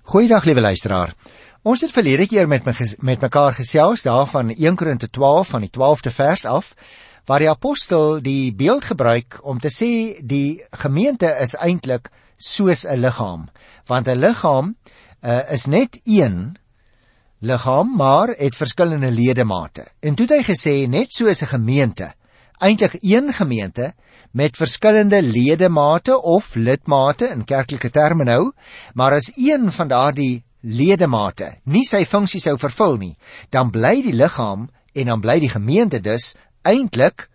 Goeiedag, liewe luisteraar. Ons het verlede keer met mekaar gesels daar van 1 Korinte 12 van die 12de vers af, waar die apostel die beeld gebruik om te sê die gemeente is eintlik soos 'n liggaam, want 'n liggaam is net een liggaam, maar het verskillende ledemate. En toe het hy gesê, net soos 'n gemeente, eintlik een gemeente met verskillende ledemate of lidmate in kerklike terme nou, maar as een van daardie ledemate nie sy funksie sou vervul nie, dan bly die liggaam en dan bly die gemeente dus eintlik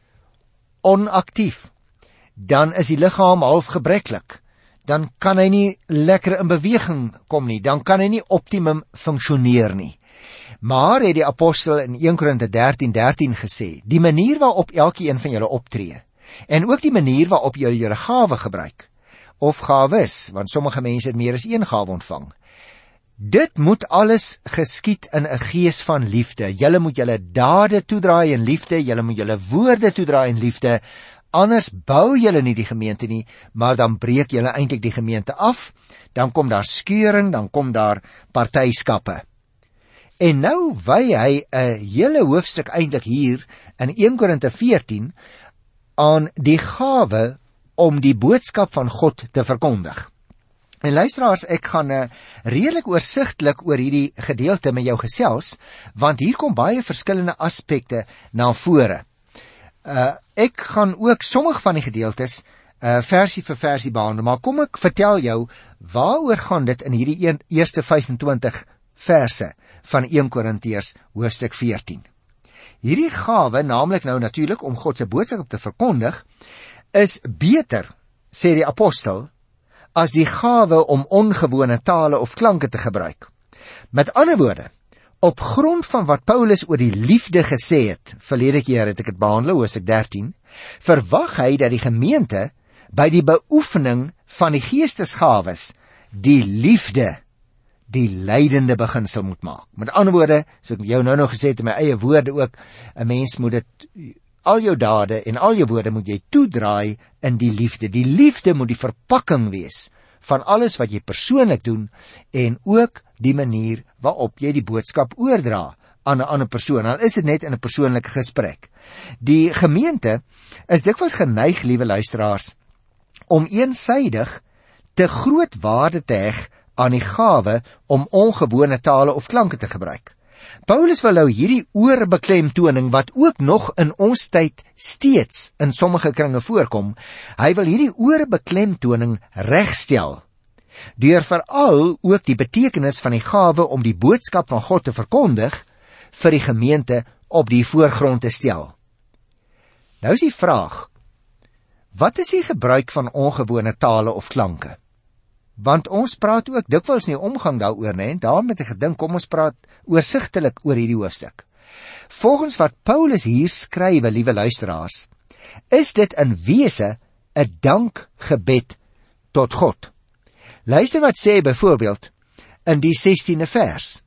onaktief. Dan is die liggaam half gebreklik. Dan kan hy nie lekker in beweging kom nie, dan kan hy nie optimum funksioneer nie. Maar het die apostel in 1 Korinte 13:13 gesê, die manier waarop elkeen van julle optree, en ook die manier waarop julle gawe gebruik, of gawes, want sommige mense het meer as een gawe ontvang, dit moet alles geskied in 'n gees van liefde. Julle moet julle dade toedraai in liefde, julle moet julle woorde toedraai in liefde, anders bou julle nie die gemeente nie, maar dan breek julle eintlik die gemeente af, dan kom daar skeuring, dan kom daar partyskappe. En nou wy hy 'n hele hoofstuk eintlik hier in 1 Korinte 14 aan die gawe om die boodskap van God te verkondig. En luisteraars, ek gaan redelik oorsigtelik oor hierdie gedeelte met jou gesels, want hier kom baie verskillende aspekte na vore. Ek gaan ook sommige van die gedeeltes versie vir versie behandel, maar kom ek vertel jou waaroor gaan dit in hierdie eerste 25 verse van 1 Korintiërs hoofstuk 14. Hierdie gawe, naamlik nou natuurlik om God se boodskap te verkondig, is beter, sê die apostel, as die gawe om ongewone tale of klanke te gebruik. Met ander woorde, op grond van wat Paulus oor die liefde gesê het, verlede keer het ek dit behandel, hoofstuk 13, verwag hy dat die gemeente by die beoefening van die geestesgawes die liefde die leidende beginsel moet maak. Met ander woorde, so ek jou nou gesê het in my eie woorde ook, 'n mens moet dit, al jou dade en al jou woorde moet jy toedraai in die liefde. Die liefde moet die verpakking wees van alles wat jy persoonlik doen en ook die manier waarop jy die boodskap oordra aan 'n ander persoon. Al is dit net in 'n persoonlike gesprek. Die gemeente is dikwels geneig, liewe luisteraars, om eensaidig te groot waarde te heg aan die gawe om ongewone tale of klanke te gebruik. Paulus wil nou hierdie oorbeklemtoning wat ook nog in ons tyd steeds in sommige kringe voorkom, hy wil hierdie oorbeklemtoning regstel, deur veral ook die betekenis van die gawe om die boodskap van God te verkondig vir die gemeente op die voorgrond te stel. Nou is die vraag, wat is die gebruik van ongewone tale of klanke? Want ons praat ook dikwels in die omgang daaroor, nee, en daarom het ek gedink, kom ons praat oorsigtelik oor hierdie hoofstuk. Volgens wat Paulus hier skrywe, liewe luisteraars, is dit in wese 'n dankgebed tot God. Luister wat sê byvoorbeeld in die 16de vers.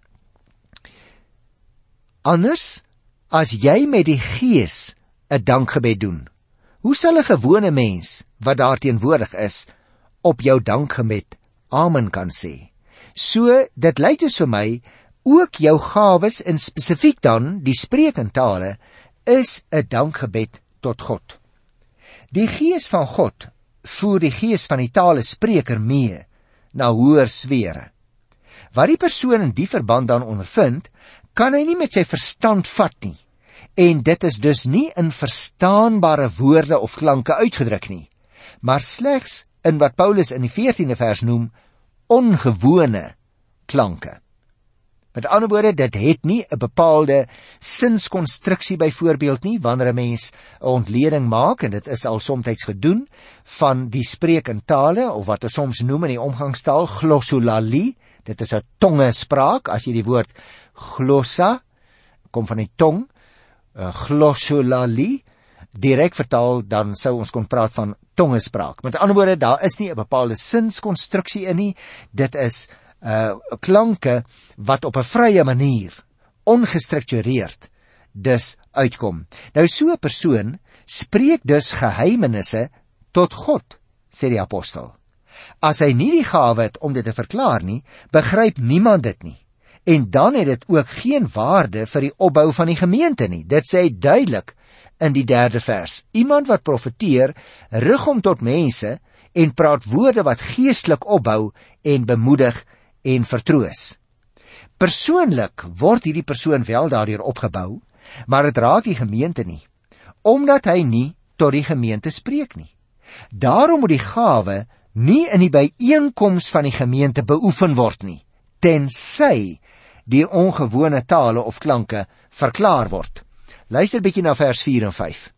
Anders as jy met die gees 'n dankgebed doen, hoe sal 'n gewone mens wat daar teenwoordig is op jou dankgebed amen kan sê? So, dit lyk dus vir my, ook jou gawes en spesifiek dan die spreek in tale is 'n dankgebed tot God. Die gees van God voer die gees van die talespreker mee na hoër sfere. Wat die persoon in die verband dan ondervind, kan hy nie met sy verstand vat nie, en dit is dus nie in verstaanbare woorde of klanke uitgedruk nie, maar slegs in wat Paulus in die 14de vers noem, ongewone klanke. Met ander woorde, dit het nie 'n bepaalde sinskonstruksie byvoorbeeld nie, wanneer 'n mens 'n ontleding maak, en dit is al soms gedoen, van die spreek in tale, of wat ons soms noem in die omgangstaal, glossolalie, dit is 'n tongespraak, as jy die woord glossa, kom van die tong, glossolalie, direk vertaal, dan sou ons kon praat van tongespraak. Met ander woorde, daar is nie 'n bepaalde sinskonstruksie in nie, dit is klanke wat op 'n vrye manier, ongestruktureerd, dus uitkom. Nou so 'n persoon spreek dus geheimenisse tot God, sê die apostel. As hy nie die gawe het om dit te verklaar nie, begryp niemand dit nie. En dan het dit ook geen waarde vir die opbou van die gemeente nie. Dit sê duidelik in die 3de vers. Iemand wat profeteer, rig hom tot mense en praat woorde wat geestelik opbou en bemoedig en vertroos. Persoonlik word hierdie persoon wel daardeur opgebou, maar dit raak die gemeente nie, omdat hy nie tot die gemeente spreek nie. Daarom moet die gawe nie in die byeenkoms van die gemeente beoefen word nie, tensy die ongewone tale of klanke verklaar word. Luister bietjie na vers 4 en 5.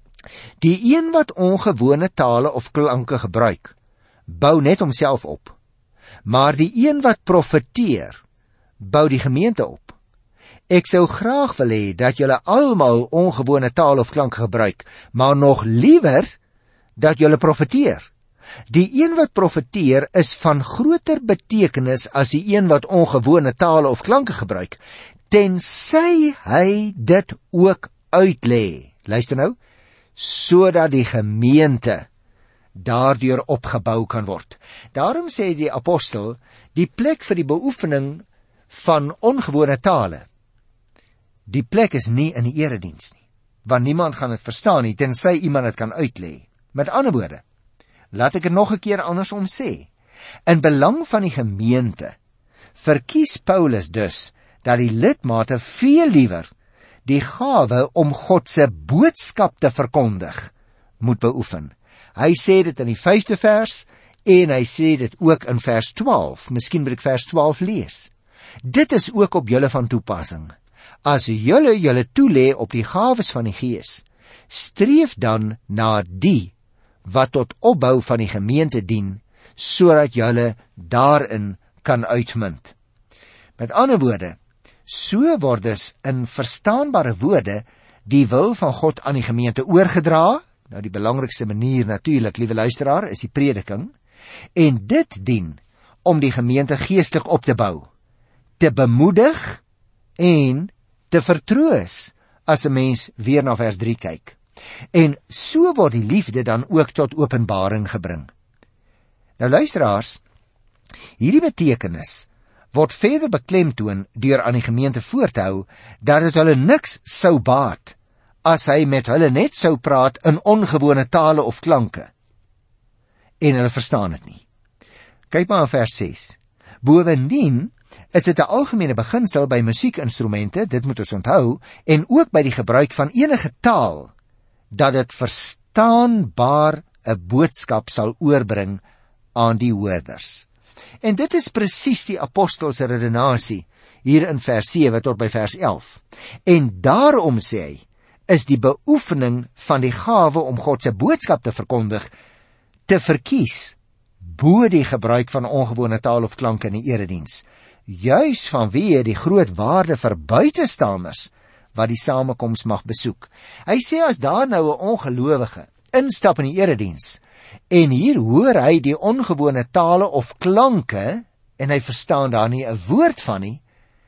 Die een wat ongewone tale of klanke gebruik, bou net homself op. Maar die een wat profeteer, bou die gemeente op. Ek sou graag wil hê dat julle almal ongewone tale of klanke gebruik, maar nog liewer dat julle profeteer. Die een wat profeteer is van groter betekenis as die een wat ongewone tale of klanke gebruik, tensy hy dit ook uitlê. Luister nou, sodat die gemeente daardeur opgebou kan word. Daarom sê die apostel, die plek vir die beoefening van ongewone tale, die plek is nie in die erediens nie, want niemand gaan dit verstaan nie, tensy iemand dit kan uitlê. Met ander woorde, laat ek dit nog 'n keer andersom sê. In belang van die gemeente verkies Paulus dus dat die lidmate veel liewer die gawe om God se boodskap te verkondig moet beoefen. Hy sê dit in die 5de vers en hy sê dit ook in vers 12. Miskien moet ek vers 12 lees. Dit is ook op julle van toepassing. As julle toelê op die gawes van die Gees, streef dan na die wat tot opbou van die gemeente dien, sodat julle daarin kan uitmunt. Met ander woorde, so word dus in verstaanbare woorde die wil van God aan die gemeente oorgedra. Nou die belangrikste manier natuurlik, liewe luisteraar, is die prediking, en dit dien om die gemeente geestelik op te bou, te bemoedig en te vertroos, as 'n mens weer na vers 3 kyk. En so word die liefde dan ook tot openbaring gebring. Nou luisteraars, hierdie betekenis word verder beklemtoon deur aan die gemeente voor te hou dat dit hulle niks sou baat as hy met hulle net sou praat in ongewone tale of klanke en hulle verstaan dit nie. Kyk maar in vers 6. Bovendien is dit 'n algemene beginsel by musiekinstrumente, dit moet ons onthou, en ook by die gebruik van enige taal, dat dit verstaanbaar 'n boodskap sal oorbring aan die hoorders. En dit is presies die apostel se redenasie hier in vers 7 tot by vers 11. En daarom sê hy, is die beoefening van die gawe om God se boodskap te verkondig te verkies bo die gebruik van ongewone taal of klanke in die erediens, juis vanweë die groot waarde vir buitestanders wat die samekoms mag besoek. Hy sê as daar nou 'n ongelowige instap in die erediens en hier hoor hy die ongewone tale of klanke en hy verstaan daar nie 'n woord van nie,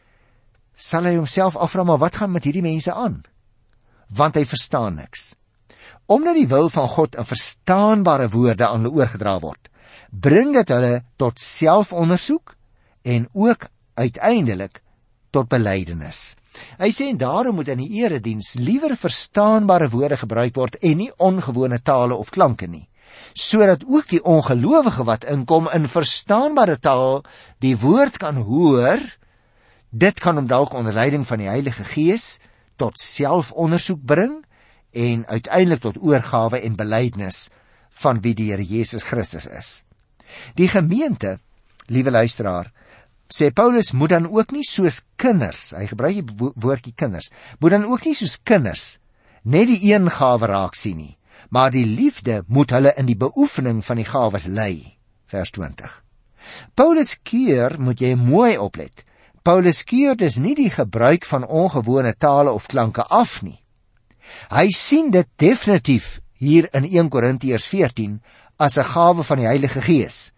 sal hy homself afvra, maar wat gaan met hierdie mense aan? Want hy verstaan niks. Omdat die wil van God in verstaanbare woorde aan hulle oorgedra word, bring dit hulle tot selfondersoek en ook uiteindelik tot belydenis. Hy sê en daarom moet in die erediens liewer verstaanbare woorde gebruik word en nie ongewone tale of klanke nie, sodat ook die ongelowige wat inkom in verstaanbare taal die woord kan hoor. Dit kan hom dalk onder leiding van die Heilige Gees tot selfondersoek bring en uiteindelik tot oorgawe en belydenis van wie die Here Jesus Christus is. Die gemeente, liewe luisteraar, sê Paulus, moet dan ook nie soos kinders, hy gebruik die woordjie kinders, moet dan ook nie soos kinders net die een gawe raak sien nie, maar die liefde moet hulle in die beoefening van die gawes lei. Vers 20. Paulus keur, moet jy mooi oplet, Paulus keur dus nie die gebruik van ongewone tale of klanke af nie. Hy sien dit definitief hier in 1 Korintiërs 14 as 'n gawe van die Heilige Gees,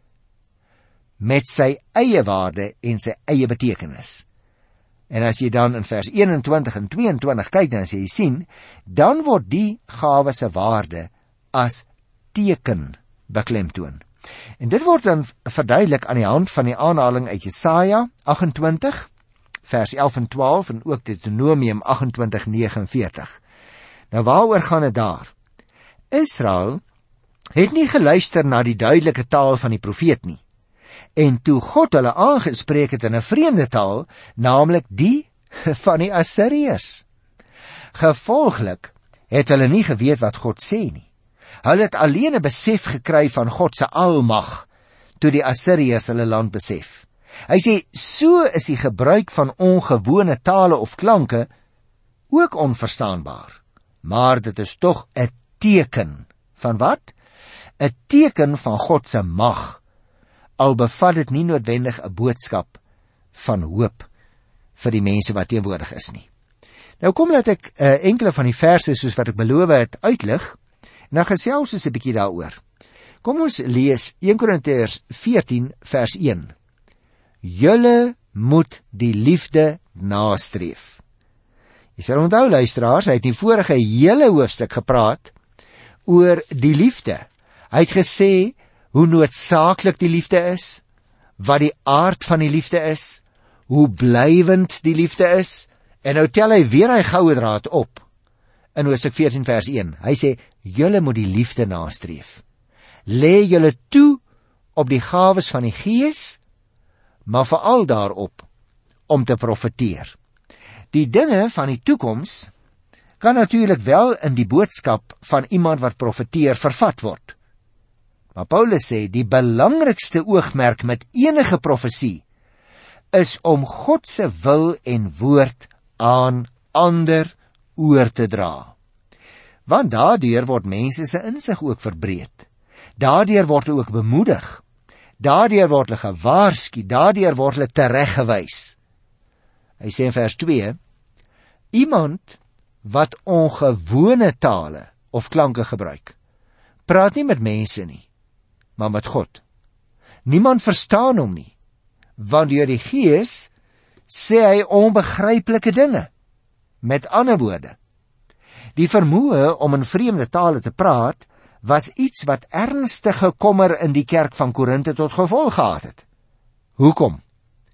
met sy eie waarde en sy eie betekenis. En as jy dan in vers 21 en 22 kyk, dan sê jy sien, dan word die gawe se waarde as teken beklemtoon. En dit word dan verduidelik aan die hand van die aanhaling uit Jesaja 28, vers 11 en 12 en ook Deuteronomium 28:49. Nou waaroor gaan dit daar? Israel het nie geluister na die duidelike taal van die profeet nie. En toe God hulle aangespreek het in 'n vreemde taal, naamlik die van die Assiriërs. Gevolglik het hulle nie geweet wat God sê nie. Hulle het alleen 'n besef gekry van God se almag toe die Assiriërs hulle land besef. Hy sê, so is die gebruik van ongewone tale of klanke ook onverstaanbaar. Maar dit is tog 'n teken van wat? 'n teken van God se mag, al bevat dit nie noodwendig 'n boodskap van hoop vir die mense wat teenwoordig is nie. Nou kom laat ek enkele van die verse soos wat ek beloof het uitlig, en dan gesels ons 'n bietjie daaroor. Kom ons lees 1 Korintiërs 14 vers 1. Julle moet die liefde nastreef. Jy sal onthou luisteraars, hy het in die vorige hele hoofstuk gepraat oor die liefde. Hy het gesê hoe noodsaaklik die liefde is, wat die aard van die liefde is, hoe blywend die liefde is, en nou tel hy weer hy goue draad op in hoofstuk 14 vers 1. Hy sê, julle moet die liefde nastreef. Lê julle toe op die gawes van die Gees, maar veral daarop om te profeteer. Die dinge van die toekoms kan natuurlik wel in die boodskap van iemand wat profeteer vervat word. Maar Paulus sê, die belangrikste oogmerk met enige profesie is om God se wil en woord aan ander oor te dra. Want daardeur word mense se insig ook verbreed. Daardeur word hulle ook bemoedig. Daardeur word hulle gewaarsku, daardeur word hulle tereggewys. Hy sê in vers 2, iemand wat ongewone tale of klanke gebruik, praat nie met mense nie, maar met God. Niemand verstaan hom nie, want deur die Gees sê hy onbegryplike dinge. Met ander woorde, die vermoë om in vreemde tale te praat, was iets wat ernstige kommer in die kerk van Korinthe tot gevolg gehad het. Hoekom?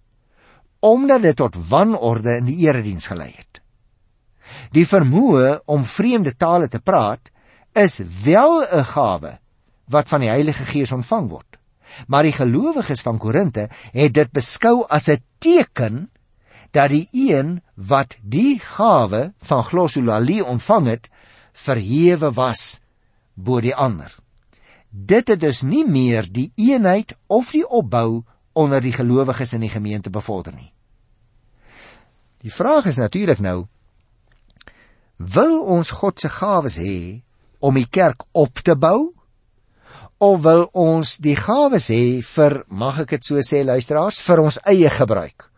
Omdat dit tot wanorde in die erediens gelei het. Die vermoë om vreemde tale te praat, is wel 'n gawe wat van die Heilige Gees ontvang word. Maar die gelowiges van Korinthe het dit beskou as 'n teken dat die een wat die gawe van glossolalie ontvang het, verhewe was bo die ander. Dit het dus nie meer die eenheid of die opbou onder die gelowiges in die gemeente bevorder nie. Die vraag is natuurlik nou, wil ons God se gawes hê om die kerk op te bou, of wil ons die gawes hê vir, mag ek dit so sê luisteraars, vir ons eie gebruik?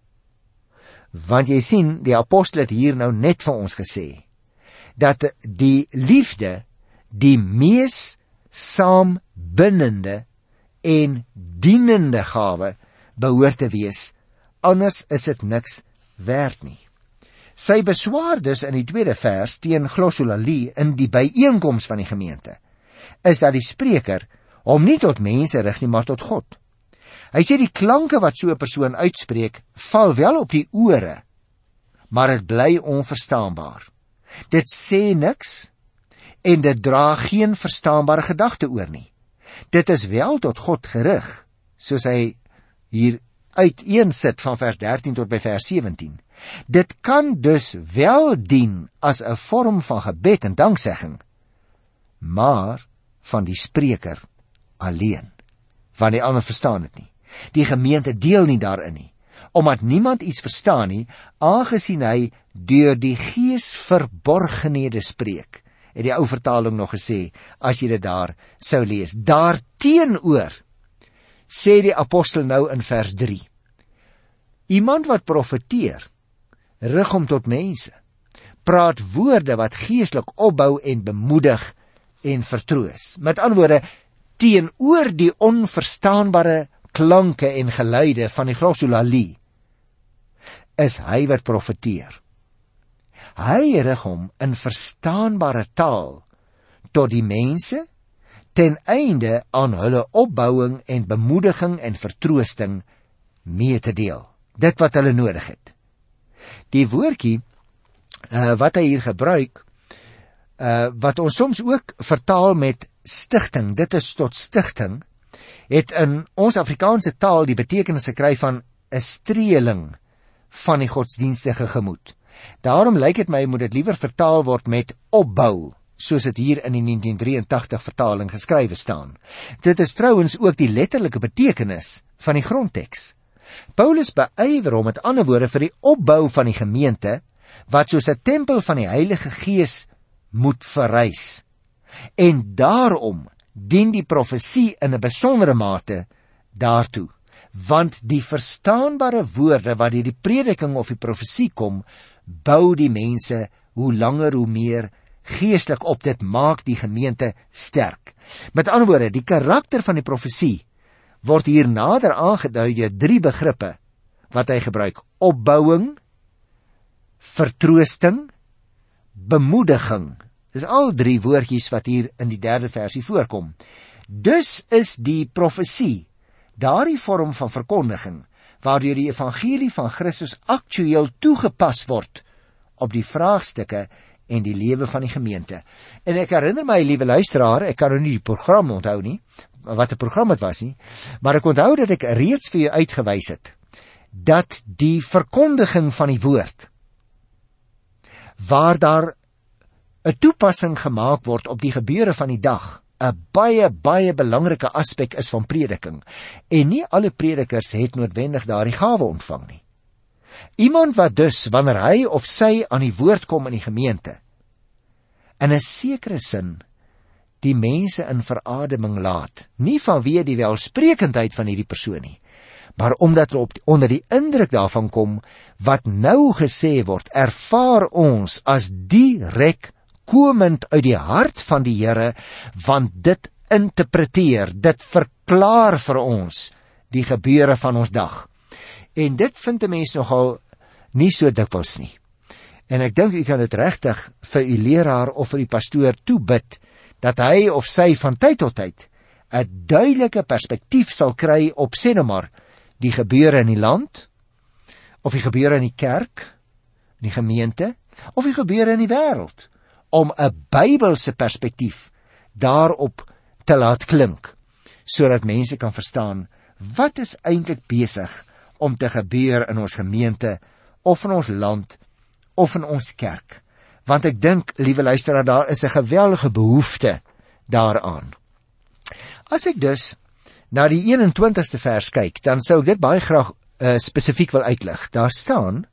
Want jy sien, die apostel het hier nou net vir ons gesê, dat die liefde die mees saambindende en dienende gawe behoort te wees, anders is dit niks werd nie. Sy beswaar dus in die tweede vers teen glossolalie in die byeenkoms van die gemeente, is dat die spreker hom nie tot mense rig nie, maar tot God. Hy sê die klanke wat so 'n persoon uitspreek, val wel op die ore, maar dit bly onverstaanbaar. Dit sê niks, en dit dra geen verstaanbare gedagte oor nie. Dit is wel tot God gerig, soos hy hier uiteensit van vers 13 tot by vers 17. Dit kan dus wel dien as 'n vorm van gebed en danksegging, maar van die spreker alleen, want die ander verstaan dit nie. Die gemeente deel nie daarin nie, omdat niemand iets verstaan nie, aangesien hy deur die Gees verborgenhede spreek, het die ou vertaling nog gesê, as jy dit daar sou lees. Daarteenoor sê die apostel nou in vers 3, iemand wat profeteer, rig hom tot mense, praat woorde wat geestelik opbou en bemoedig en vertroos. Met ander woorde, teenoor die onverstaanbare klanke en geluide van die glossolalie, is hy wat profeteer. Hy rig hom in verstaanbare taal tot die mense, ten einde aan hulle opbouing en bemoediging en vertroosting mee te deel. Dit wat hulle nodig het. Die woordjie wat hy hier gebruik, wat ons soms ook vertaal met stigting, dit is tot stigting, het in ons Afrikaanse taal die betekenis gekry van 'n streeling van die godsdienstige gemoed. Daarom lyk dit my moet dit liewer vertaal word met opbou, soos dit hier in die 1983 vertaling geskrywe staan. Dit is trouwens ook die letterlike betekenis van die grondteks. Paulus beywer hom met ander woorde vir die opbou van die gemeente, wat soos 'n tempel van die Heilige Gees moet verrys. En daarom dien die profesie in 'n besondere mate daartoe, want die verstaanbare woorde wat deur die prediking of die profesie kom, bou die mense hoe langer hoe meer geestelik op. Dit maak die gemeente sterk. Met ander woorde, die karakter van die profesie word hier nader aangedui deur 3 begrippe wat hy gebruik: opbouing, vertroosting, bemoediging. Dis al 3 woordjies wat hier in die 3de versie voorkom. Dus is die profesie daardie vorm van verkondiging waardeur die evangelie van Christus aktueel toegepas word op die vraagstukke en die lewe van die gemeente. En ek herinner my, liewe luisteraar, ek kan nou nie die program onthou nie, wat 'n program het was nie, maar ek onthou dat ek reeds vir jou uitgewys het dat die verkondiging van die woord, waar daar 'n toepassing gemaak word op die gebeure van die dag, 'n baie belangrike aspek is van prediking. En nie alle predikers het noodwendig daardie gawe ontvang nie. Iemand wat dus, wanneer hy of sy aan die woord kom in die gemeente, in 'n sekere sin die mense in verademing laat, nie vanweë die welsprekendheid van hierdie persoon nie, maar omdat hulle onder die indruk daarvan kom, wat nou gesê word, ervaar ons as direk komend uit die hart van die Here, want dit interpreteer, dit verklaar vir ons die gebeure van ons dag. En dit vind 'n mens nogal nie so dikwels nie. En ek dink u kan dit regtig vir u leraar of vir die pastoor toebid, dat hy of sy van tyd tot tyd 'n duidelike perspektief sal kry op, sê nou maar, die gebeure in die land, of die gebeure in die kerk, in die gemeente, of die gebeure in die wêreld, om 'n Bybelse perspektief daarop te laat klink, sodat mense kan verstaan, wat is eintlik besig om te gebeur in ons gemeente, of in ons land, of in ons kerk. Want ek dink, liewe luisteraar, daar is 'n geweldige behoefte daaraan. As ek dus na die 21ste vers kyk, dan sou ek dit baie graag spesifiek wil uitlig. Daar staan,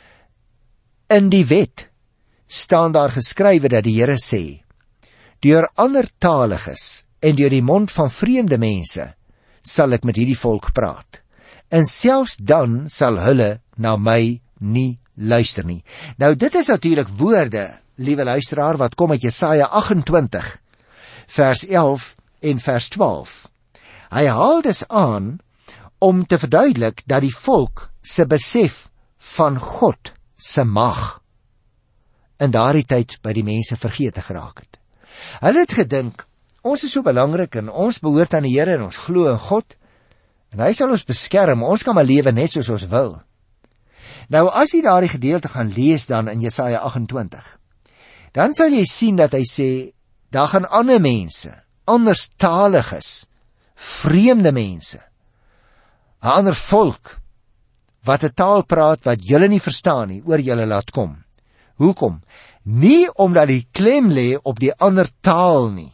in die wet staan daar geskrywe dat die Here sê, deur andertaliges en deur die mond van vreemde mense sal ek met hierdie volk praat. En selfs dan sal hulle na my nie luister nie. Nou dit is natuurlik woorde, liewe luisteraar, wat kom uit Jesaja 28 vers 11 en vers 12. Hy haal dus aan om te verduidelik dat die volk se besef van God se mag in daardie tyd by die mense vergeete geraak het. Hulle het gedink, ons is so belangrik en ons behoort aan die Here en ons glo in God en hy sal ons beskerm, ons kan maar lewe net soos ons wil. Nou as jy daardie gedeelte gaan lees dan in Jesaja 28, dan sal jy sien dat hy sê, daar gaan ander mense, anderstaliges, vreemde mense, 'n ander volk, wat 'n taal praat wat julle nie verstaan nie, oor julle laat kom. Hoekom? Nie omdat die klem lê op die ander taal nie,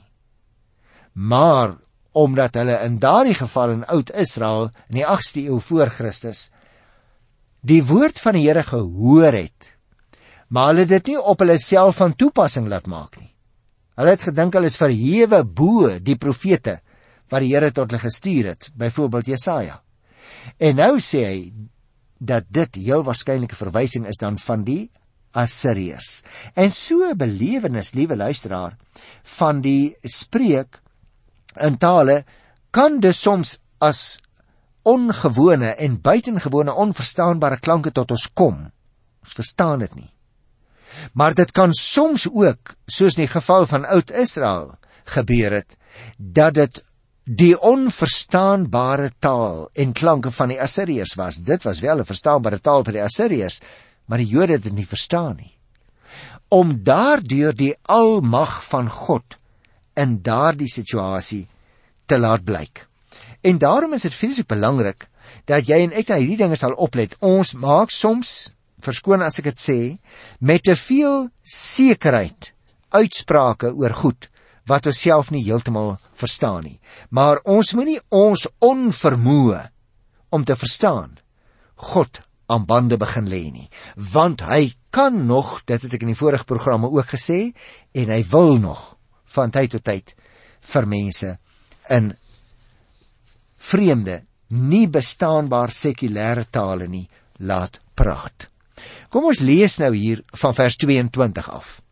maar omdat hulle in daardie geval in Oud-Israel, in die 8ste eeu voor Christus, die woord van die Here gehoor het, maar hulle dit nie op hulle self van toepassing laat maak nie. Hulle het gedink hulle is verhewe bo die profete wat die Here tot hulle gestuur het, byvoorbeeld Jesaja. En nou sê hy dat dit heel waarskynlike verwysing is dan van die Assiriërs. En so 'n belewenis, liewe luisteraar, van die spreek in tale kan dus soms as ongewone en buitengewone onverstaanbare klanke tot ons kom. Ons verstaan dit nie. Maar dit kan soms ook, soos in die geval van Oud-Israel, gebeur het, dat dit die onverstaanbare taal en klanke van die Assiriërs was. Dit was wel 'n verstaanbare taal vir die Assiriërs, maar die Jode het dit nie verstaan nie. Om daardeur die almag van God in daardie situasie te laat blyk. En daarom is dit vreeslik belangrik dat jy en ek na hierdie dinge sal oplet. Ons maak soms, verskoon as ek dit sê, met te veel sekerheid uitsprake oor goed wat ons self nie heeltemal verstaan nie. Maar ons moet nie ons onvermoë om te verstaan God aan bande begin lê nie, want hy kan nog, dit het ek in die vorige programme ook gesê, en hy wil nog van tyd tot tyd vir mense in vreemde, nie bestaanbaar sekulêre tale nie laat praat. Kom ons lees nou hier van vers 22 af.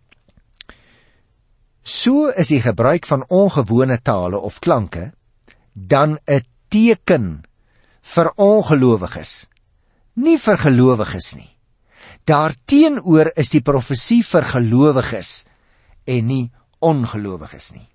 So is die gebruik van ongewone tale of klanke dan 'n teken vir ongelowiges, nie vir gelowiges nie. Daarteenoor is die profesie vir gelowiges en nie ongelowiges nie.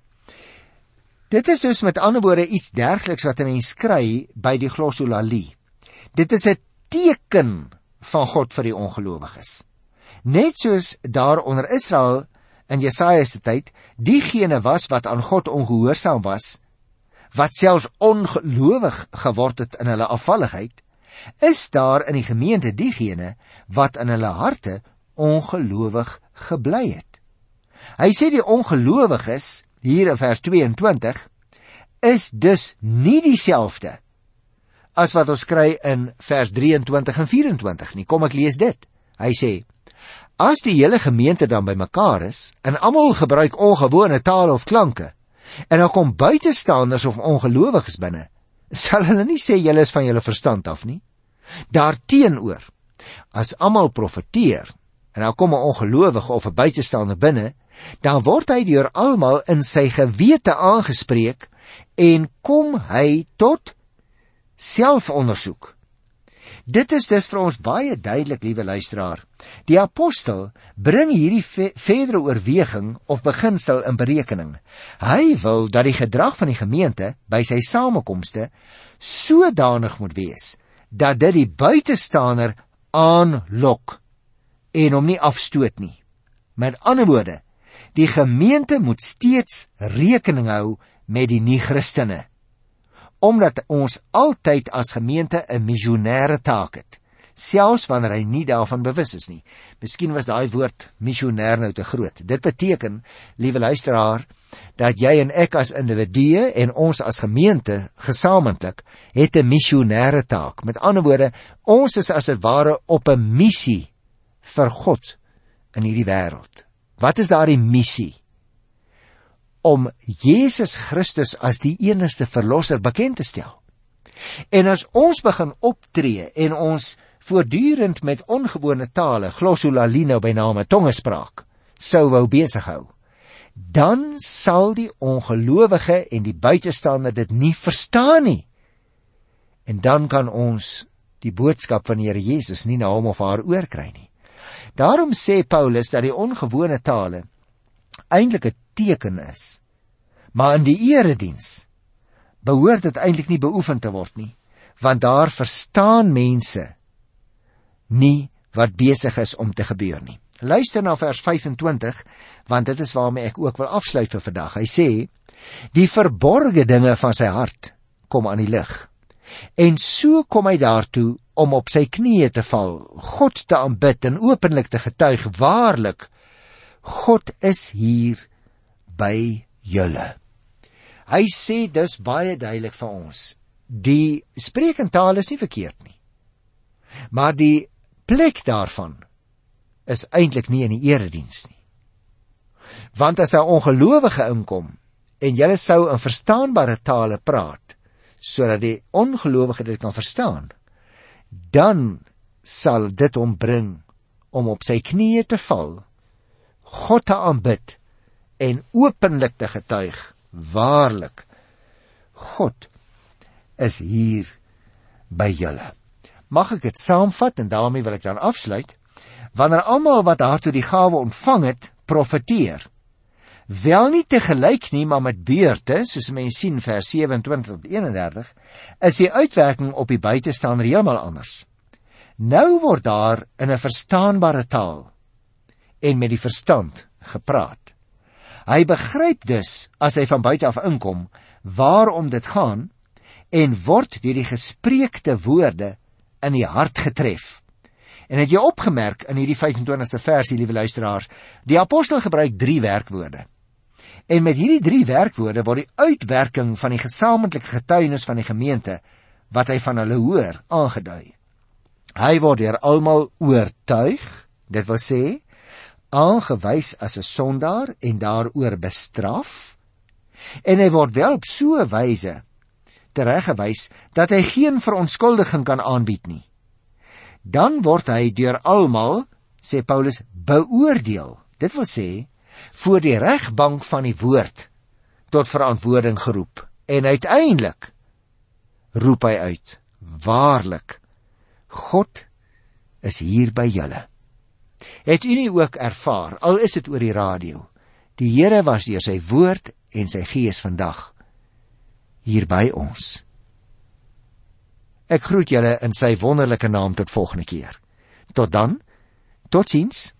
Dit is dus met ander woorde iets dergeliks wat 'n mens kry by die glossolalie. Dit is 'n teken van God vir die ongelowiges. Net soos daar onder Israel in Jesaja se tyd diegene was wat aan God ongehoorsaam was, wat selfs ongelowig geword het in hulle afvalligheid, is daar in die gemeente diegene wat in hulle harte ongelowig gebly het. Hy sê die ongelowiges hier in vers 22 is dus nie dieselfde as wat ons kry in vers 23 en 24 nie. Kom ek lees dit. Hy sê, as die hele gemeente dan bymekaar is en almal gebruik ongewone tale of klanke en dan kom buitestanders of ongelowiges binne, sal hulle nie sê julle is van julle verstand af nie. Daarteenoor, as almal profeteer en dan kom 'n ongelowige of 'n buitestander binne, dan word hy deur almal in sy gewete aangespreek en kom hy tot selfondersoek. Dit is dus vir ons baie duidelik, liewe luisteraar. Die apostel bring hierdie verdere oorweging of beginsel in berekening. Hy wil dat die gedrag van die gemeente by sy samekomste sodanig moet wees dat dit die buitestander aanlok en hom nie afstoot nie. Met ander woorde, die gemeente moet steeds rekening hou met die nie-Christene, omdat ons altyd as gemeente 'n missionêre taak het, selfs wanneer hy nie daarvan bewus is nie. Miskien was daai woord missionêr nou te groot. Dit beteken, liewe luisteraar, dat jy en ek as individue en ons as gemeente gesamentlik het 'n missionêre taak. Met ander woorde, ons is as dit ware op 'n missie vir God in hierdie wêreld. Wat is daardie missie? Om Jesus Christus as die enigste verlosser bekend te stel. En as ons begin optree en ons voortdurend met ongewone tale, glossolalie nou by name tongespraak, sou wou besig hou, dan sal die ongelowige en die buitestander dit nie verstaan nie. En dan kan ons die boodskap van die Here Jesus nie na hom of haar oorkry nie. Daarom sê Paulus dat die ongewone tale eintlik 'n teken is. Maar in die erediens behoort dit eintlik nie beoefen te word nie, want daar verstaan mense nie wat besig is om te gebeur nie. Luister na vers 25, want dit is waarmee ek ook wil afsluit vir vandag. Hy sê, die verborgde dinge van sy hart kom aan die lig. En so kom hy daartoe om op sy knieë te val, God te aanbid en openlik te getuig, waarlik, God is hier by julle. Hy sê dus baie duidelik vir ons, die spreekentaal is nie verkeerd nie, maar die plek daarvan is eintlik nie in die erediens nie. Want as 'n ongelowige inkom en julle sou in verstaanbare tale praat, sodat die ongelowige dit kan verstaan, dan sal dit hom bring om op sy knieë te val, God te aanbid en openlik te getuig, waarlik, God is hier by julle. Mag ek dit saamvat en daarmee wil ek dan afsluit? Wanneer almal wat daartoe die gawe ontvang het, profeteer, Wel nie tegelyk nie, maar met beurte, soos mens sien vers 27 tot 31, is die uitwerking op die buitestander heeltemal anders. Nou word daar in 'n verstaanbare taal en met die verstand gepraat. Hy begryp dus, as hy van buite af inkom, waarom dit gaan, en word deur die gespreekte woorde in die hart getref. En het jy opgemerk in hierdie 25ste versie, liewe luisteraars, die apostel gebruik 3 werkwoorde. En met hierdie 3 werkwoorde word die uitwerking van die gesamentlike getuienis van die gemeente, wat hy van hulle hoor, aangedui. Hy word deur almal oortuig, dit wil sê, aangewys as 'n sondaar en daaroor bestraf, en hy word wel op so 'n wyse tereggewys dat hy geen verontskuldiging kan aanbied nie. Dan word hy deur almal, sê Paulus, beoordeel, dit wil sê, voor die regbank van die woord tot verantwoording geroep, en uiteindelik roep hy uit, waarlik, God is hier by julle. Het u nie ook ervaar, al is dit oor die radio, die Here was deur sy woord en sy gees vandag hier by ons. Ek groet julle in sy wonderlike naam tot volgende keer. Tot dan, totsiens.